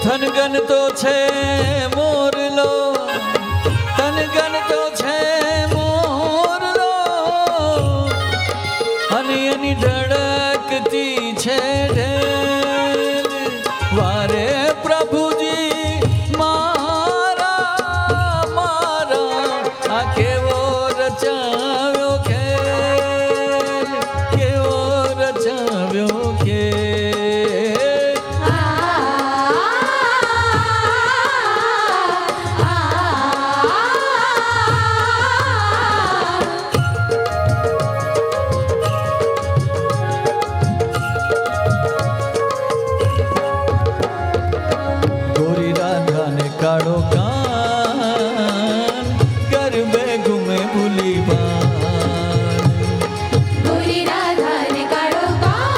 थनगन तो छे मोरलो, थनगन तो छे मोरलो, हनी हनी धड़कती छे ढेल। वारे प्रभुजी मारा मारा आ केवो रचाव्यो खेल, केवो रचाव्यो खेल। काड़ो कान गरबे घूमे भूली बान। गोरी राधा ने काड़ो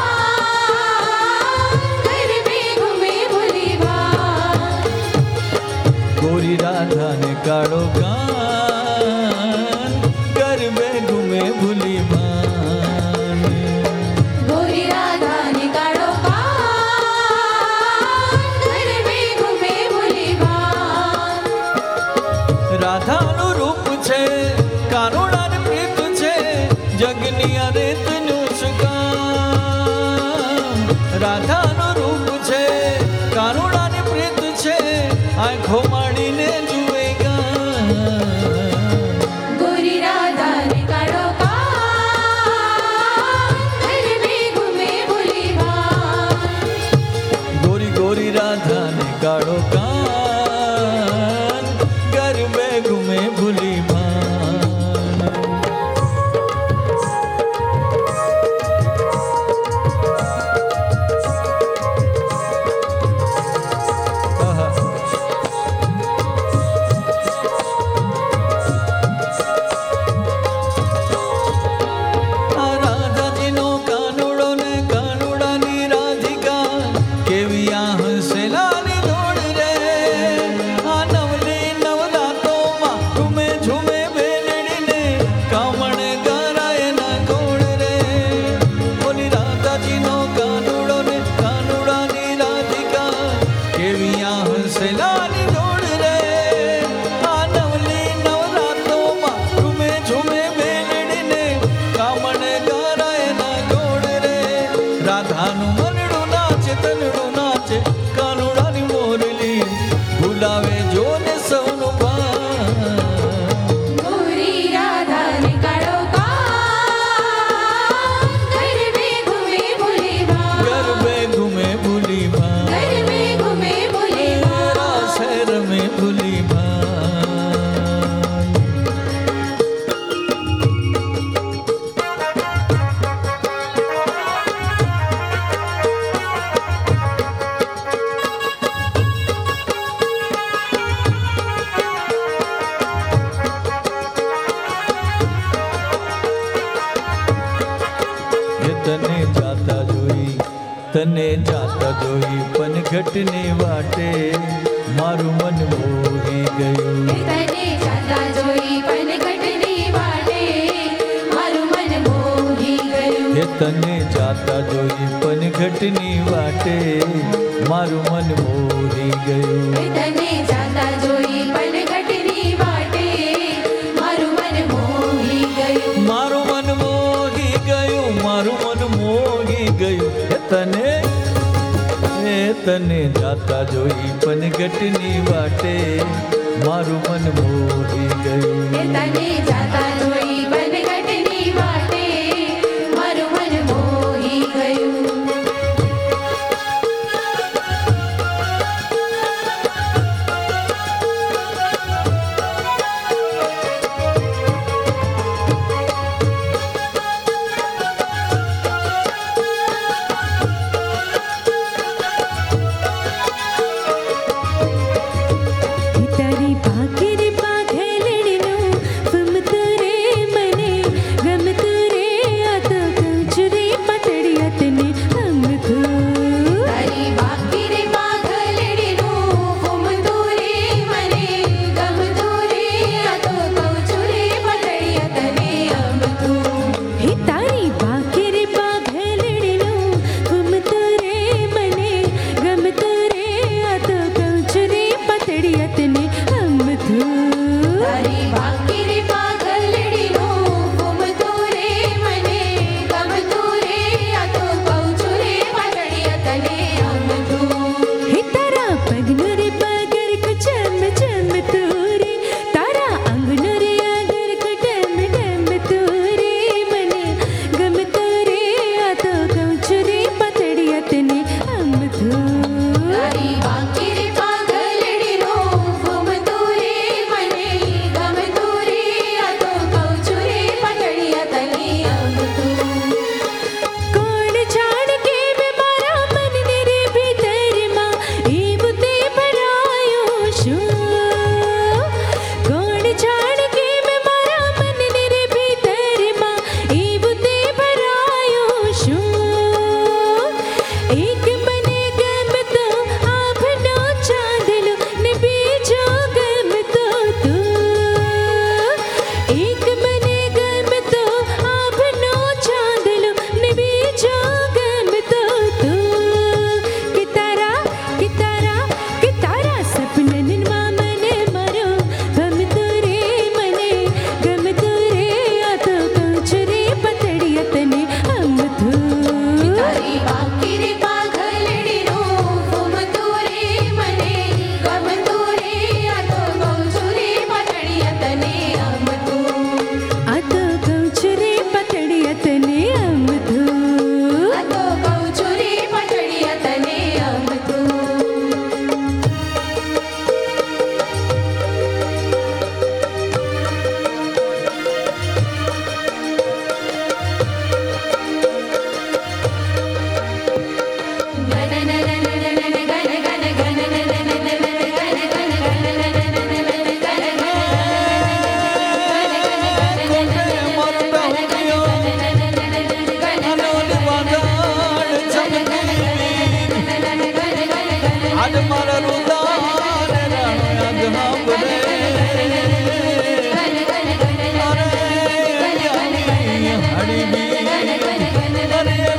कान गरबे घूमे भूली बान। गोरी राधा ने काड़ो कान गरबे घूमे भूली बान। गोरी राधा ने काड़ो कान गरबे घूमे भूली बान। राधा नु रूप छे कानुड़ा ने प्रीत छे जगनी रेत नु सुकाम। राधा नु रूप छे कानुड़ा ने प्रीत छे आंखों माड़ी ने जुएगा। गोरी राधा ने काड़ो कान गरबे घूमे भूली बान। गोरी गोरी राधा ने काड़ो कान गरबे घूमे भूली बान। राधा जी नो कानुड़ो ने कानुड़ा नी राधिका केवी हंसेलानी दौड़ रे। आ नवली नवरातो मां झूमे झूमे बेलड़ी ने कामण गाराए ना गोड़ रे। बोली राधा जी नो कानुड़ो ने कानुड़ा नी राधिका केवी हंसेलानी दौड़ रे। आ नवली नवरातो मां झूमे झूमे बेलड़ी ने कामण गाराए ना गोड़ रे। राधा नु मनड़ू नाचे तनड़ू नाचे कानुड़ा नी मोरली भुलावे जो ने सौनु पान। गोरी राधा ने काड़ो कान गरबे घूमे भूली बान। गरबे घूमे भूली बान, गरबे घूमे भूली बान। शहर में भूली बान। ये तने जाता जोई पनघटने वाटे मारू मन मोही गयो। तने जाता जोई पनघटनी वाटे मारू मन मोही गयो। ये तने जाता जोई पनघटनी वाटे मारू मन मोही गयो। तने जाता जोई पनघटनी वाटे मारू मन मोही गयो। मारू मन मोही गयो, मारू मन मोही गयो। तने जाता जोई पनघटनी वाटे मारू मन मोही गयो। तने जाता जोई पनघटनी वाटे मारू मन मोही गयो। तारी पाखिर पाखलड़नो फमतरे तने अमधु हे तारा पगनुरे पगर को चम चम तूरे तारा अंगनुरे अगर को डम डम तूरे मने गम तूरे आ तो गौचुरे पतड़िया तने अमधु तारी बांकिरे पागलड़ी रो फुम तूरे मने गम तूरे आ तो कौचुरे पकड़िया तने अमधु कौन जान के मैं मारा मन मेरे भीतर माँ एव ते भरायो शू कौन जान के मैं मारा मन मेरे भीतर माँ एव ते भरायो शू एक बने गम तो आभनो चांदलो ने बीजो गम तो तू एक बने गम तो आभनो चांदलो ने बीजो गम तो तू कितारा कितारा कितारा सपनन मामने मरो गम तुरे मने गम तुरे आ तो कौचरे पतड़िया तने अमधु तारी बांकिरे पागलड़ी रो फुम तूरे मने गम तूरे आ तो कौचुरे पकड़िया तने अमधु आ तो कौचरे पतड़िया तने अमधु आ तो कौचुरे पकड़िया तने अमधु आज मारा रुदान राग हम रे हड़ी भी अरे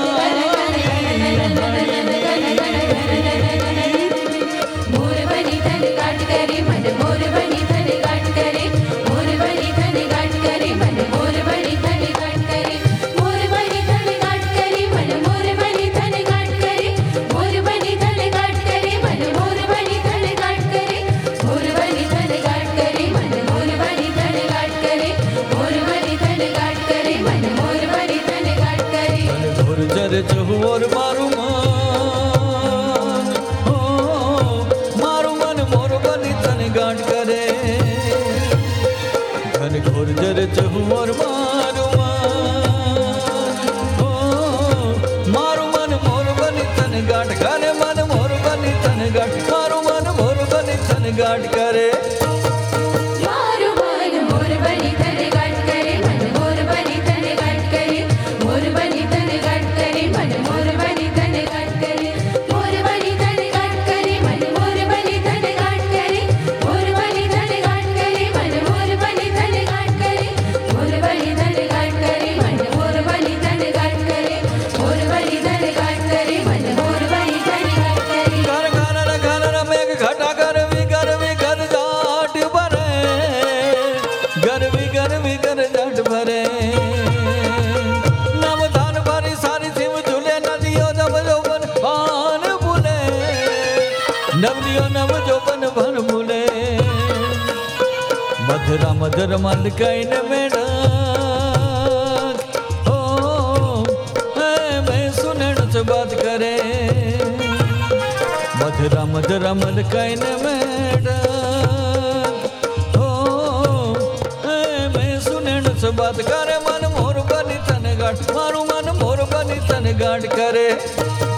मोर बनी धन काट करे मन मोर बनी धन काट करे मोर बनी धन काट करे मन मोर बनी धन काट करे मोर बनी धन काट करे मन मोर बनी धन काट करे मोर बनी धन काट करे मन मोर बनी धन काट करे मोर बनी धन काट करे मन मोर बनी धन काट करे मोर बनी धन काट करे मन मोर बनी धन काट करे घोर जर चहुर मारू मान हो मारू मन मोर बनी तन गांठ करे घन घोर जर चहुर मारू मान हो मारू मन मोर बनी तन गांठ करे मन मोर बनी तन गांठ मारू मन मोर बनी तन गांठ करे मारू मन मोर बनी धन काट करे मन मोर बनी धन काट करे मोर बनी धन काट करे मन मोर बनी धन काट करे मोर बनी धन काट करे मन मोर बनी धन काट करे मोर बनी धन काट करे मन मोर बनी धन काट करे मोर बनी धन काट करे मन मोर बनी धन काट करे मोर बनी धन काट करे मन मोर बनी धन काट करे घर मेघ घटा कर विगर विगर जाट भरे घर विगर जाट भरे नव धान भरी सारी सिम झूले नदियों नव जोबन भान भूले नवदियों नव जोबन भान भूले मधुरा मधुर मन कैन में डाक ओ मैं सुनन से बात करे मधुरा मधुरा मन कैन मैडम हो मैं सुनन से बात करे मन मोर बनी तन गांठ मारू मन मोर बनी तन गांठ करे